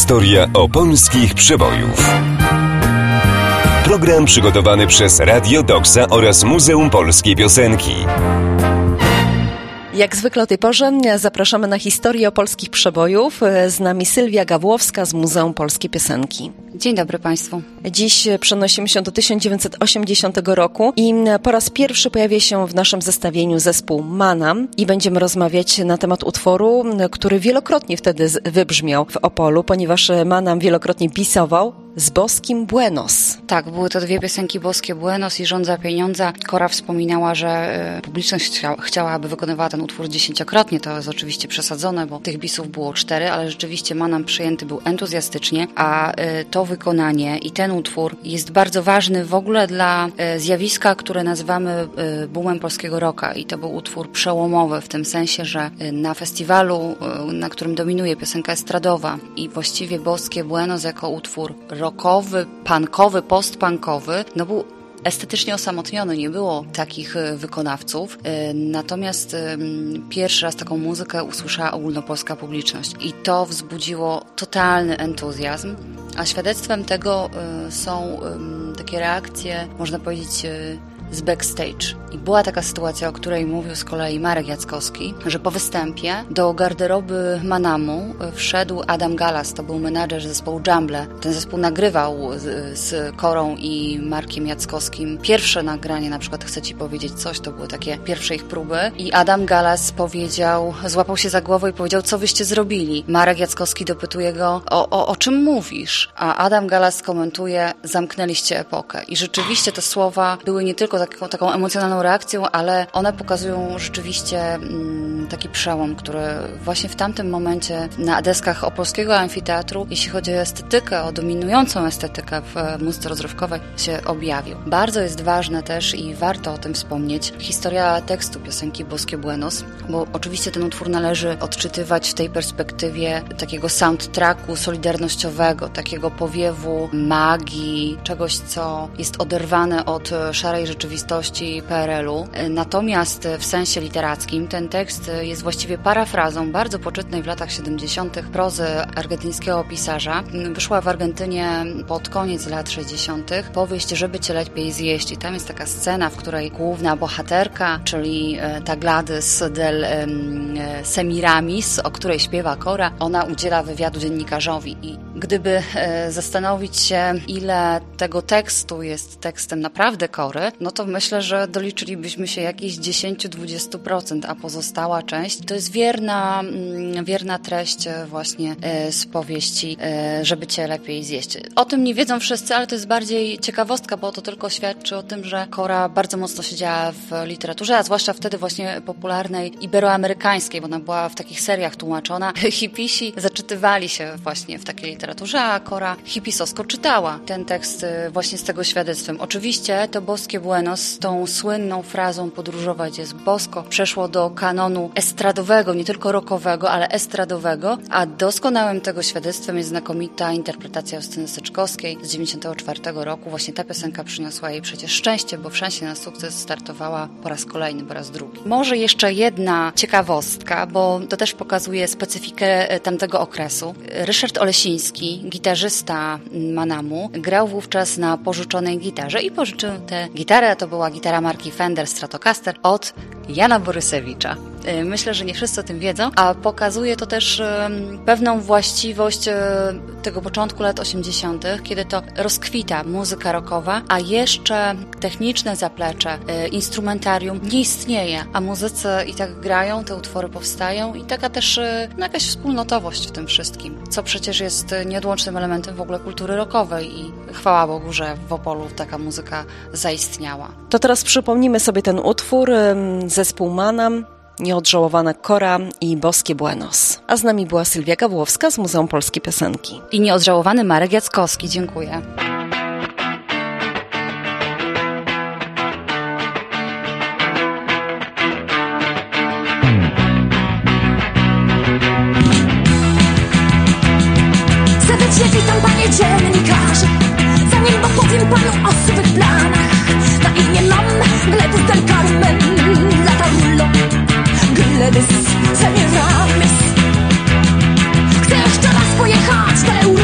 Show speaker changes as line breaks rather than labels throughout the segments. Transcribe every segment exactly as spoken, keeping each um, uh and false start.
Historia opolskich przebojów. Program przygotowany przez Radio Doksa oraz Muzeum Polskiej Piosenki.
Jak zwykle o tej porze zapraszamy na historię opolskich przebojów. Z nami Sylwia Gawłowska z Muzeum Polskiej Piosenki.
Dzień dobry Państwu.
Dziś przenosimy się do tysiąc dziewięćset osiemdziesiątego roku i po raz pierwszy pojawia się w naszym zestawieniu zespół Manam i będziemy rozmawiać na temat utworu, który wielokrotnie wtedy wybrzmiał w Opolu, ponieważ Manam wielokrotnie pisował z boskim Buenos.
Tak, były to dwie piosenki boskie Buenos i Żądza pieniądza. Kora wspominała, że publiczność chcia, chciała, aby wykonywała ten utwór dziesięciokrotnie. To jest oczywiście przesadzone, bo tych bisów było cztery, ale rzeczywiście Manam przyjęty był entuzjastycznie, a to wykonanie i ten utwór jest bardzo ważny w ogóle dla zjawiska, które nazywamy boomem polskiego rocka. I to był utwór przełomowy w tym sensie, że na festiwalu, na którym dominuje piosenka estradowa i właściwie boskie Buenos jako utwór rockowy, punkowy, post-punkowy, no był estetycznie osamotniony, nie było takich wykonawców, natomiast pierwszy raz taką muzykę usłyszała ogólnopolska publiczność i to wzbudziło totalny entuzjazm, a świadectwem tego są takie reakcje, można powiedzieć, z backstage. I była taka sytuacja, o której mówił z kolei Marek Jackowski, że po występie do garderoby Manamu wszedł Adam Galas, to był menadżer zespołu Jumble. Ten zespół nagrywał z, z Korą i Markiem Jackowskim pierwsze nagranie, na przykład Chcę Ci powiedzieć coś, to były takie pierwsze ich próby i Adam Galas powiedział, złapał się za głowę i powiedział, co wyście zrobili? Marek Jackowski dopytuje go, o, o, o czym mówisz? A Adam Galas komentuje, zamknęliście epokę. I rzeczywiście te słowa były nie tylko taką, taką emocjonalną reakcją, ale one pokazują rzeczywiście mm, taki przełom, który właśnie w tamtym momencie na deskach opolskiego amfiteatru, jeśli chodzi o estetykę, o dominującą estetykę w muzyce rozrywkowej, się objawił. Bardzo jest ważne też i warto o tym wspomnieć historia tekstu piosenki Boskie Buenos, bo oczywiście ten utwór należy odczytywać w tej perspektywie takiego soundtracku solidarnościowego, takiego powiewu magii, czegoś, co jest oderwane od szarej rzeczywistości P R L u. Natomiast w sensie literackim ten tekst jest właściwie parafrazą bardzo poczytnej w latach siedemdziesiątych prozy argentyńskiego pisarza. Wyszła w Argentynie pod koniec lat sześćdziesiątych powieść Żeby cię lepiej zjeść. I tam jest taka scena, w której główna bohaterka, czyli ta Gladys del Semiramis, o której śpiewa Kora, ona udziela wywiadu dziennikarzowi. I gdyby zastanowić się, ile tego tekstu jest tekstem naprawdę Kory, no to myślę, że doliczylibyśmy się jakieś dziesięć do dwudziestu procent, a pozostała część to jest wierna, wierna treść właśnie z powieści Żeby cię lepiej zjeść. O tym nie wiedzą wszyscy, ale to jest bardziej ciekawostka, bo to tylko świadczy o tym, że Kora bardzo mocno siedziała w literaturze, a zwłaszcza wtedy właśnie popularnej iberoamerykańskiej, bo ona była w takich seriach tłumaczona. Hipisi zaczytywali się właśnie w takiej literaturze, a Kora hipisowsko czytała ten tekst właśnie z tego świadectwem. Oczywiście to Boskie Buenos z tą słynną frazą podróżować jest bosko przeszło do kanonu estradowego, nie tylko rockowego, ale estradowego, a doskonałym tego świadectwem jest znakomita interpretacja Justyny Syczkowskiej z dziewięćdziesiątego czwartego roku. Właśnie ta piosenka przyniosła jej przecież szczęście, bo w Szansie na sukces startowała po raz kolejny, po raz drugi. Może jeszcze jedna ciekawostka, bo to też pokazuje specyfikę tamtego okresu. Ryszard Olesiński, gitarzysta Manamu, grał wówczas na pożyczonej gitarze i pożyczył tę gitarę, a to była gitara marki Fender Stratocaster od Jana Borysewicza. Myślę, że nie wszyscy o tym wiedzą, a pokazuje to też pewną właściwość tego początku lat osiemdziesiątych, kiedy to rozkwita muzyka rockowa, a jeszcze techniczne zaplecze, instrumentarium nie istnieje, a muzycy i tak grają, te utwory powstają i taka też no, jakaś wspólnotowość w tym wszystkim, co przecież jest nieodłącznym elementem w ogóle kultury rockowej i chwała Bogu, że w Opolu taka muzyka zaistniała.
To teraz przypomnimy sobie ten utwór, zespół Manam, Nieodżałowana Kora i Boskie Buenos. A z nami była Sylwia Gawłowska z Muzeum Polskiej Piosenki.
I nieodżałowany Marek Jackowski. Dziękuję.
Serdecznie witam, panie dziennikarze. Zanim opowiem panu o swych planach, na imię mam Gladys del Carmen, lata rullo, Gladys Semiramis. Chcę jeszcze raz pojechać do Europy.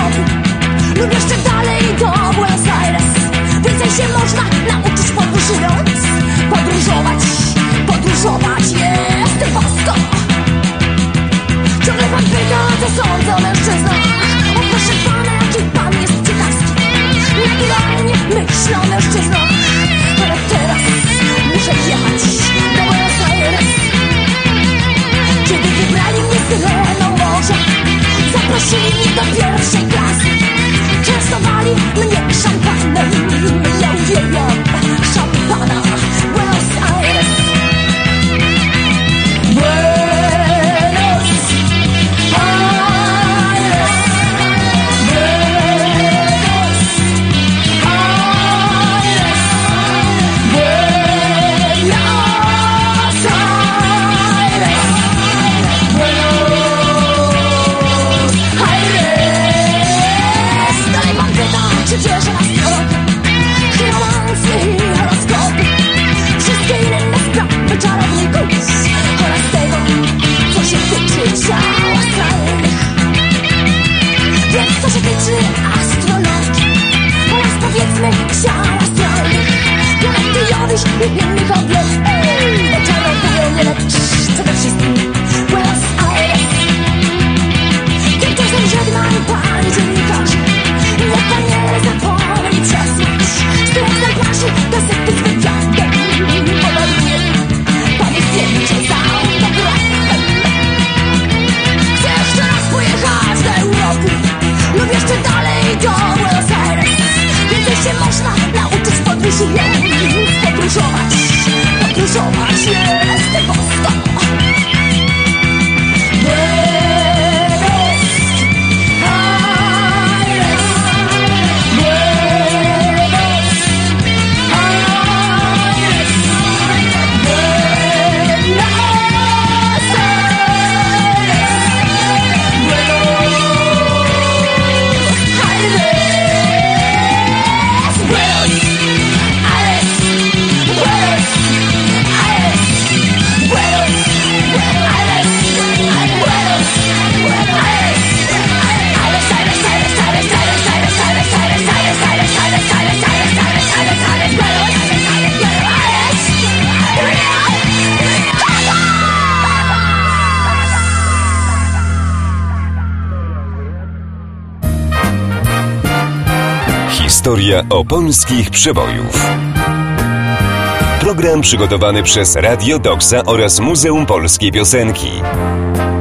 Paryż i innych odległych. Oczarowają mnie, lecz przede wszystkim Buenos Aires. Tymczasem żegnam pani dziennikarze, niech pan nie zapomni przesłać stronę naszych gazety z wywiadem. Podaruję pani zdjęcie za autografem. Chcę jeszcze raz pojechać do Europy lub jeszcze dalej do Buenos Aires. Więcej się można nauczyć w podróży, więc podróżować, podróżować jest tego sto.
Historia opolskich przebojów. Program przygotowany przez Radio Doksa oraz Muzeum Polskiej Piosenki.